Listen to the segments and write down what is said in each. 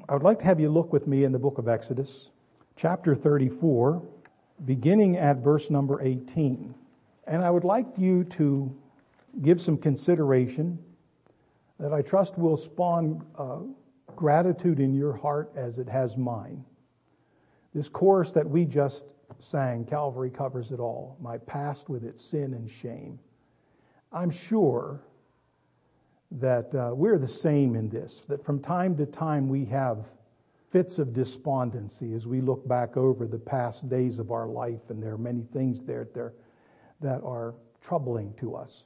I would like to have you look with me in the book of Exodus, chapter 34, beginning at verse number 18. And I would like you to give some consideration that I trust will spawn gratitude in your heart as it has mine. This chorus that we just sang, Calvary covers it all, my past with its sin and shame. I'm sure that we're the same in this, that from time to time we have fits of despondency as we look back over the past days of our life, and there are many things there that are troubling to us.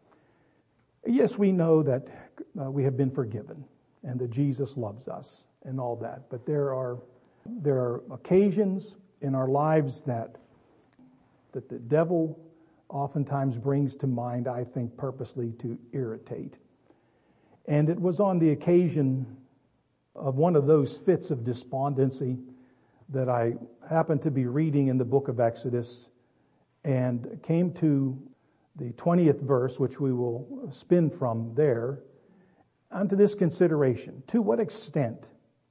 Yes, we know that we have been forgiven and that Jesus loves us and all that, but there are occasions in our lives that the devil oftentimes brings to mind, I think, purposely to irritate. And it was on the occasion of one of those fits of despondency that I happened to be reading in the book of Exodus and came to the 20th verse, which we will spin from there, unto this consideration. To what extent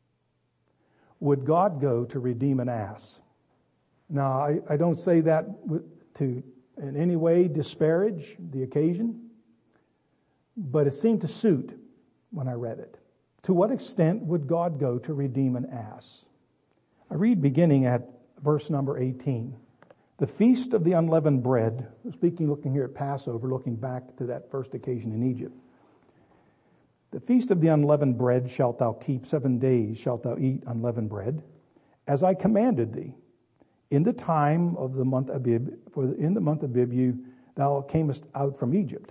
would God go to redeem an ass? Now, I don't say that to in any way disparage the occasion, but it seemed to suit when I read it. To what extent would God go to redeem an ass? I read beginning at verse number 18. The feast of the unleavened bread, looking here at Passover, looking back to that first occasion in Egypt. The feast of the unleavened bread shalt thou keep, 7 days shalt thou eat unleavened bread, as I commanded thee. In the time of the month Abib, for in the month Abib thou camest out from Egypt.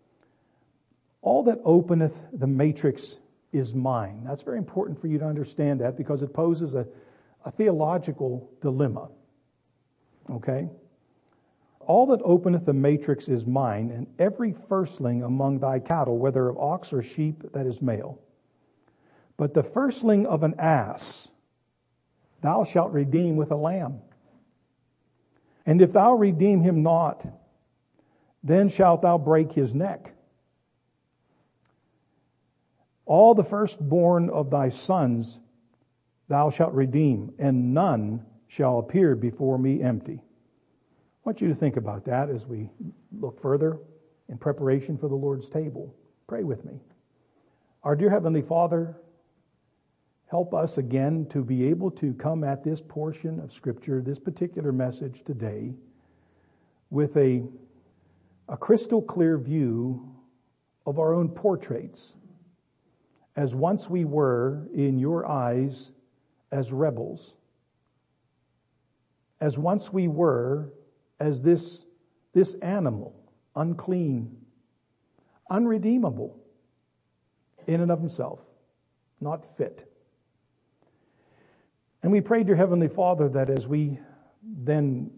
All that openeth the matrix is mine. That's very important for you to understand that, because it poses a theological dilemma. Okay? All that openeth the matrix is mine, and every firstling among thy cattle, whether of ox or sheep, that is male. But the firstling of an ass thou shalt redeem with a lamb. And if thou redeem him not, then shalt thou break his neck. All the firstborn of thy sons thou shalt redeem, and none shall appear before me empty. I want you to think about that as we look further in preparation for the Lord's table. Pray with me. Our dear Heavenly Father, help us again to be able to come at this portion of Scripture, this particular message today, with a crystal clear view of our own portraits, as once we were in your eyes as rebels, as once we were as this animal, unclean, unredeemable in and of himself, not fit. And we pray, dear Heavenly Father, that as we then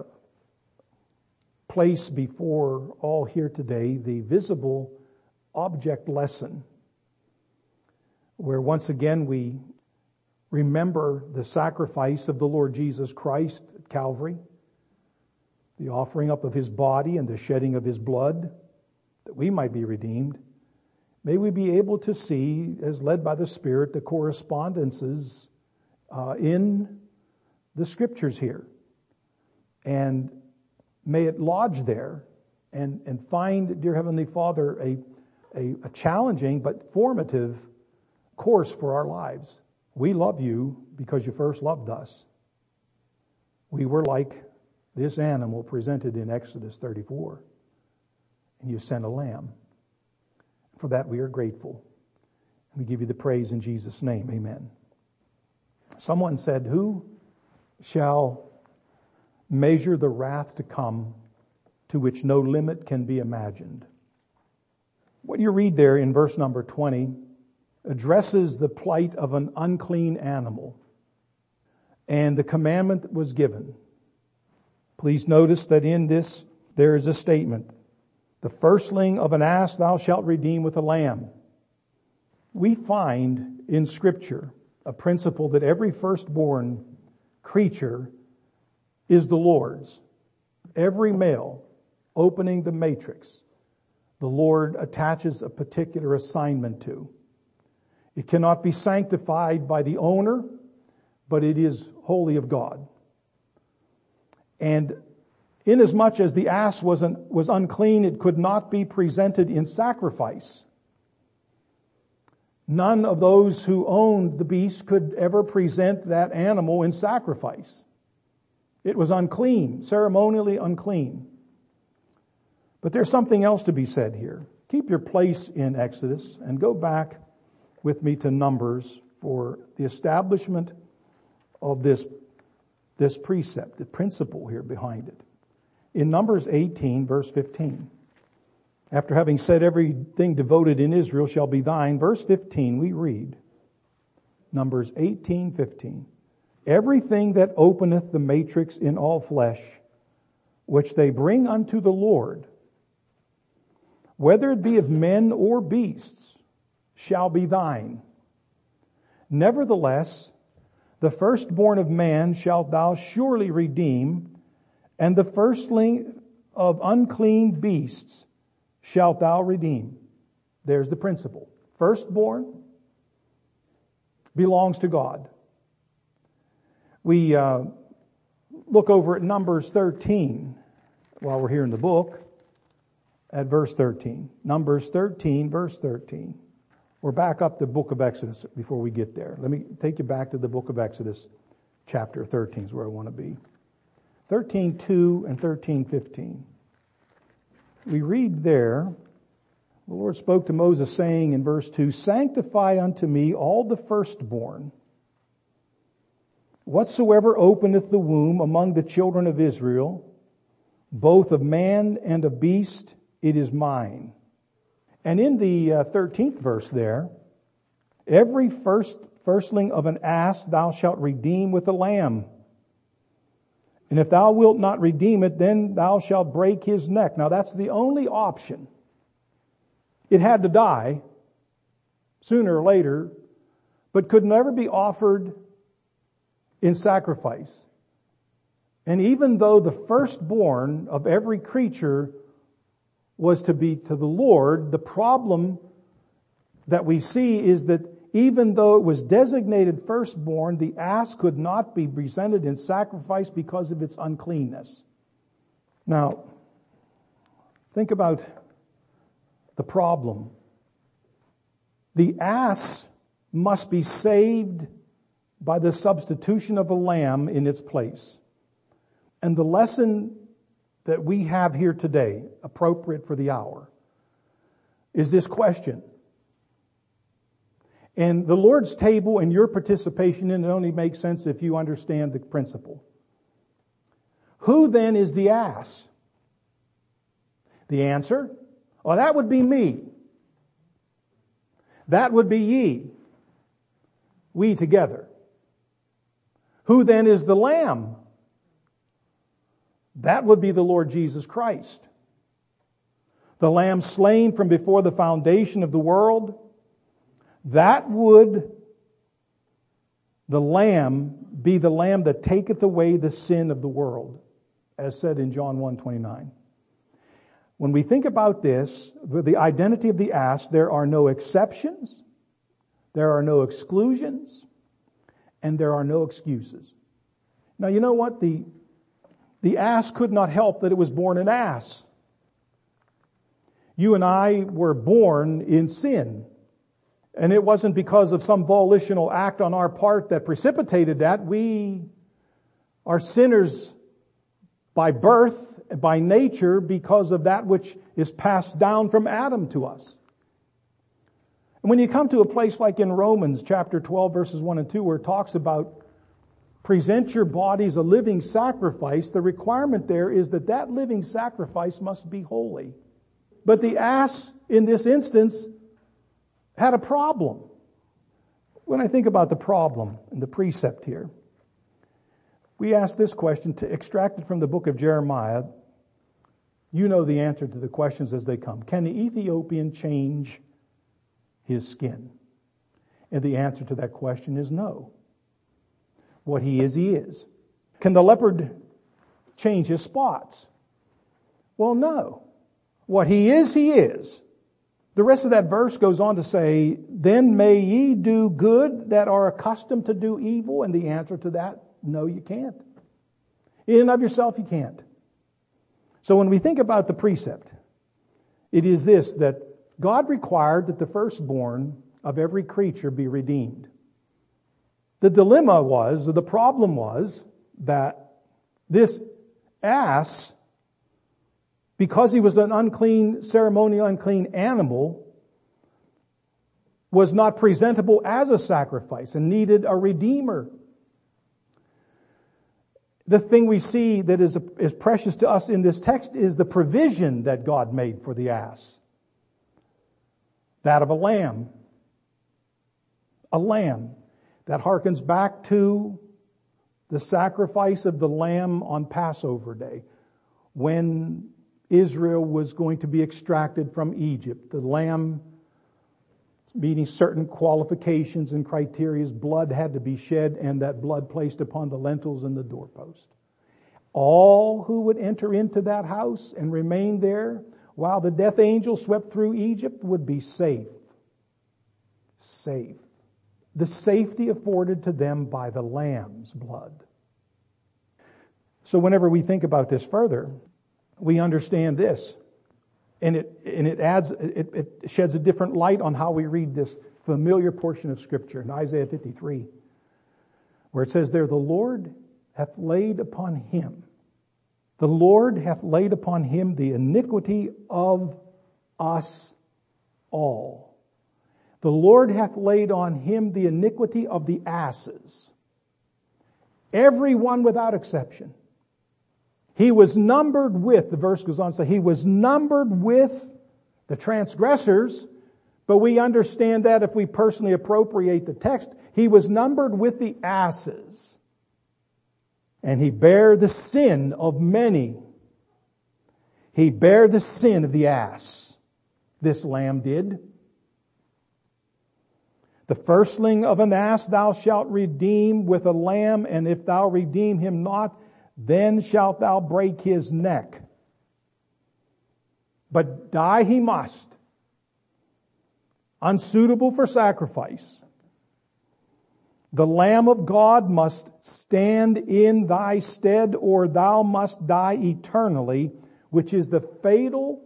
place before all here today the visible object lesson, where once again we remember the sacrifice of the Lord Jesus Christ at Calvary, the offering up of his body and the shedding of his blood, that we might be redeemed. May we be able to see, as led by the Spirit, the correspondences in the Scriptures here. And may it lodge there and find, dear Heavenly Father, a challenging but formative course for our lives. We love you because you first loved us. We were like this animal presented in Exodus 34, and you sent a lamb. For that we are grateful. We give you the praise in Jesus' name. Amen. Someone said, who shall measure the wrath to come, to which no limit can be imagined? What you read there in verse number 20 addresses the plight of an unclean animal, and the commandment was given. Please notice that in this there is a statement. The firstling of an ass thou shalt redeem with a lamb. We find in Scripture a principle that every firstborn creature is the Lord's. Every male opening the matrix, the Lord attaches a particular assignment to. It cannot be sanctified by the owner, but it is wholly of God. And inasmuch as the ass was unclean, it could not be presented in sacrifice. None of those who owned the beast could ever present that animal in sacrifice. It was unclean, ceremonially unclean. But there's something else to be said here. Keep your place in Exodus and go back with me to Numbers for the establishment of this precept, the principle here behind it. In Numbers 18, verse 15, after having said everything devoted in Israel shall be thine, verse 15 we read, Numbers 18:15, everything that openeth the matrix in all flesh, which they bring unto the Lord, whether it be of men or beasts, shall be thine. Nevertheless, the firstborn of man shalt thou surely redeem, and the firstling of unclean beasts shalt thou redeem. There's the principle. Firstborn belongs to God. We look over at Numbers 13 while we're here in the book at verse 13. Numbers 13, verse 13. We're back up the book of Exodus before we get there. Let me take you back to the book of Exodus, chapter 13 is where I want to be. 13:2 and 13:15. We read there, the Lord spoke to Moses saying in verse 2, sanctify unto me all the firstborn. Whatsoever openeth the womb among the children of Israel, both of man and of beast, it is mine. And in the 13th verse there, every firstling of an ass thou shalt redeem with a lamb. And if thou wilt not redeem it, then thou shalt break his neck. Now that's the only option. It had to die sooner or later, but could never be offered in sacrifice. And even though the firstborn of every creature was to be to the Lord, the problem that we see is that even though it was designated firstborn, the ass could not be presented in sacrifice because of its uncleanness. Now, think about the problem. The ass must be saved by the substitution of a lamb in its place. And the lesson that we have here today, appropriate for the hour, is this question. And the Lord's table and your participation in it only makes sense if you understand the principle. Who then is the ass? The answer? Well, that would be me. That would be ye. We together. Who then is the lamb? That would be the Lord Jesus Christ. The lamb slain from before the foundation of the world. That would the lamb be the lamb that taketh away the sin of the world, as said in John 1:29. When we think about this, the identity of the ass, there are no exceptions, there are no exclusions, and there are no excuses. Now you know what? The ass could not help that it was born an ass. You and I were born in sin. And it wasn't because of some volitional act on our part that precipitated that. We are sinners by birth, by nature, because of that which is passed down from Adam to us. And when you come to a place like in Romans chapter 12 verses 1 and 2 where it talks about present your bodies a living sacrifice, the requirement there is that that living sacrifice must be holy. But the ass in this instance had a problem. When I think about the problem and the precept here, we ask this question to extract it from the book of Jeremiah. You know the answer to the questions as they come. Can the Ethiopian change his skin? And the answer to that question is no. What he is, he is. Can the leopard change his spots? Well, no. What he is, he is. The rest of that verse goes on to say, then may ye do good that are accustomed to do evil. And the answer to that, no, you can't. In and of yourself, you can't. So when we think about the precept, it is this, that God required that the firstborn of every creature be redeemed. The dilemma was, or the problem was, that this ass, because he was an unclean, ceremonial unclean animal, was not presentable as a sacrifice and needed a redeemer. The thing we see that is precious to us in this text is the provision that God made for the ass. That of a lamb. A lamb. That harkens back to the sacrifice of the lamb on Passover Day, when Israel was going to be extracted from Egypt. The lamb, meeting certain qualifications and criteria, blood had to be shed, and that blood placed upon the lintels and the doorpost. All who would enter into that house and remain there while the death angel swept through Egypt would be safe. Safe. The safety afforded to them by the lamb's blood. So whenever we think about this further, we understand this. And it sheds a different light on how we read this familiar portion of Scripture in Isaiah 53, where it says there, the Lord hath laid upon him the iniquity of us all. The Lord hath laid on him the iniquity of the asses. Every one without exception. He was numbered with, the verse goes on to say, he was numbered with the transgressors, but we understand that if we personally appropriate the text, he was numbered with the asses. And he bare the sin of many. He bare the sin of the ass. This lamb did. The firstling of an ass thou shalt redeem with a lamb, and if thou redeem him not, then shalt thou break his neck. But die he must, unsuitable for sacrifice. The Lamb of God must stand in thy stead, or thou must die eternally, which is the fatal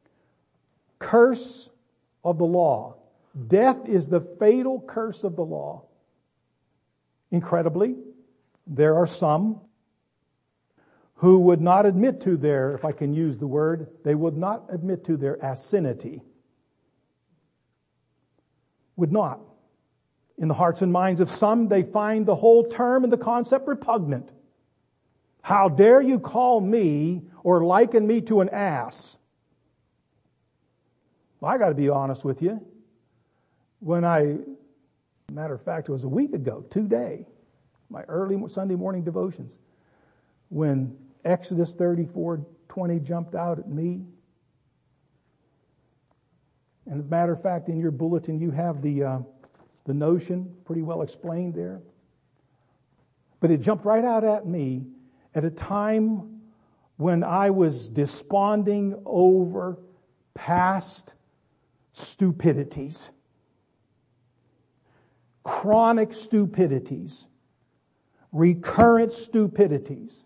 curse of the law. Death is the fatal curse of the law. Incredibly, there are some who would not admit to their, if I can use the word, they would not admit to their asinity. Would not. In the hearts and minds of some, they find the whole term and the concept repugnant. How dare you call me or liken me to an ass? Well, I got to be honest with you. Matter of fact, it was a week ago, today, my early Sunday morning devotions, when Exodus 34:20 jumped out at me. And as a matter of fact, in your bulletin, you have the notion pretty well explained there. But it jumped right out at me at a time when I was desponding over past stupidities, chronic stupidities, recurrent stupidities.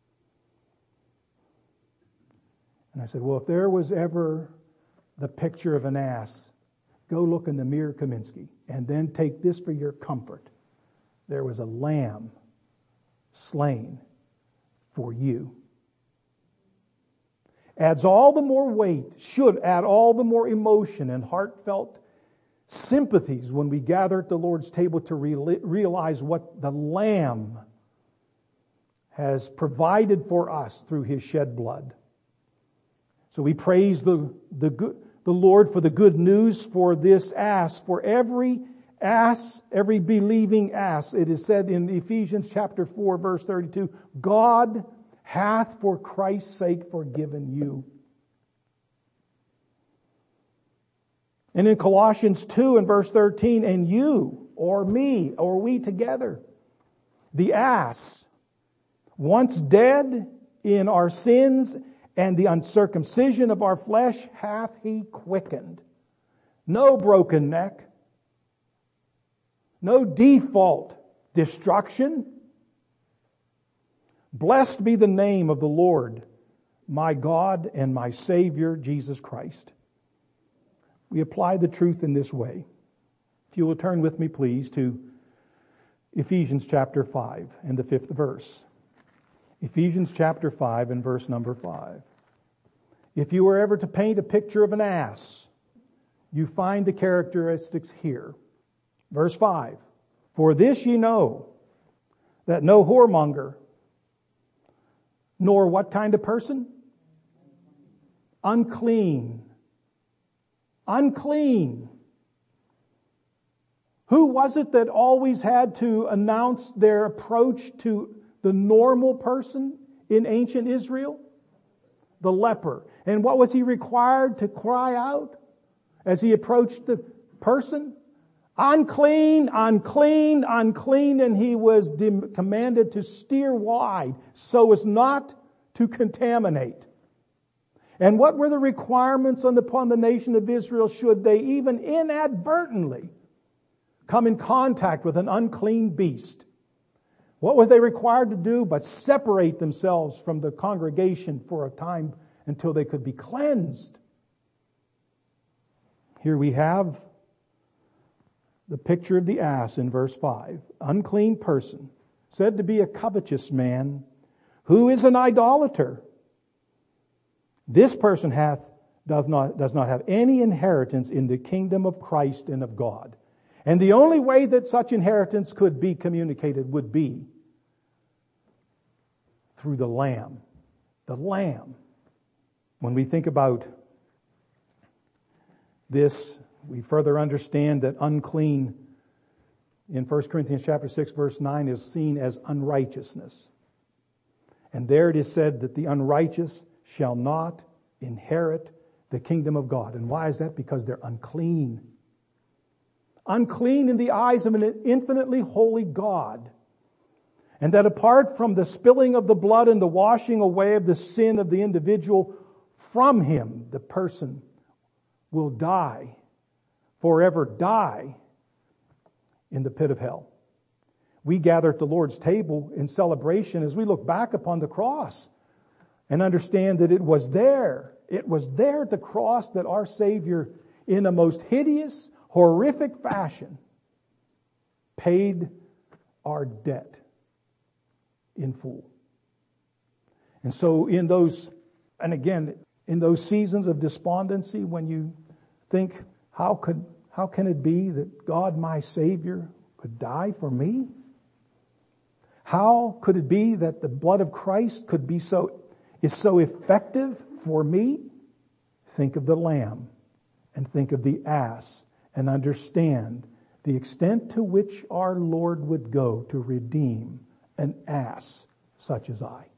And I said, well, if there was ever the picture of an ass, go look in the Mir Kaminsky, and then take this for your comfort. There was a lamb slain for you. Adds all the more weight, should add all the more emotion and heartfelt sympathies when we gather at the Lord's table to realize what the Lamb has provided for us through His shed blood. So we praise the Lord for the good news for this ass, for every ass, every believing ass. It is said in Ephesians chapter 4, verse 32, God hath for Christ's sake forgiven you. And in Colossians 2 and verse 13, and you, or me, or we together, the ass, once dead in our sins and the uncircumcision of our flesh, hath He quickened no broken neck, no default destruction. Blessed be the name of the Lord, my God and my Savior, Jesus Christ. We apply the truth in this way. If you will turn with me, please, to Ephesians chapter 5 and the 5th verse. Ephesians chapter 5 and verse number 5. If you were ever to paint a picture of an ass, you find the characteristics here. Verse 5. For this ye know, that no whoremonger, nor what kind of person? Unclean. Unclean. Who was it that always had to announce their approach to the normal person in ancient Israel? The leper. And what was he required to cry out as he approached the person? Unclean, unclean, unclean. And he was commanded to steer wide so as not to contaminate. And what were the requirements upon the nation of Israel should they even inadvertently come in contact with an unclean beast? What were they required to do but separate themselves from the congregation for a time until they could be cleansed? Here we have the picture of the ass in verse 5. Unclean person, said to be a covetous man, who is an idolater. This person does not have any inheritance in the kingdom of Christ and of God. And the only way that such inheritance could be communicated would be through the Lamb. The Lamb. When we think about this, we further understand that unclean in 1 Corinthians chapter 6 verse 9 is seen as unrighteousness. And there it is said that the unrighteous shall not inherit the kingdom of God. And why is that? Because they're unclean. Unclean in the eyes of an infinitely holy God. And that apart from the spilling of the blood and the washing away of the sin of the individual from him, the person will die, forever die in the pit of hell. We gather at the Lord's table in celebration as we look back upon the cross and understand that it was there at the cross that our Savior, in a most hideous, horrific fashion, paid our debt in full. And so in those seasons of despondency, when you think, how can it be that God, my Savior, could die for me? How could it be that the blood of Christ is so effective for me? Think of the lamb and think of the ass and understand the extent to which our Lord would go to redeem an ass such as I.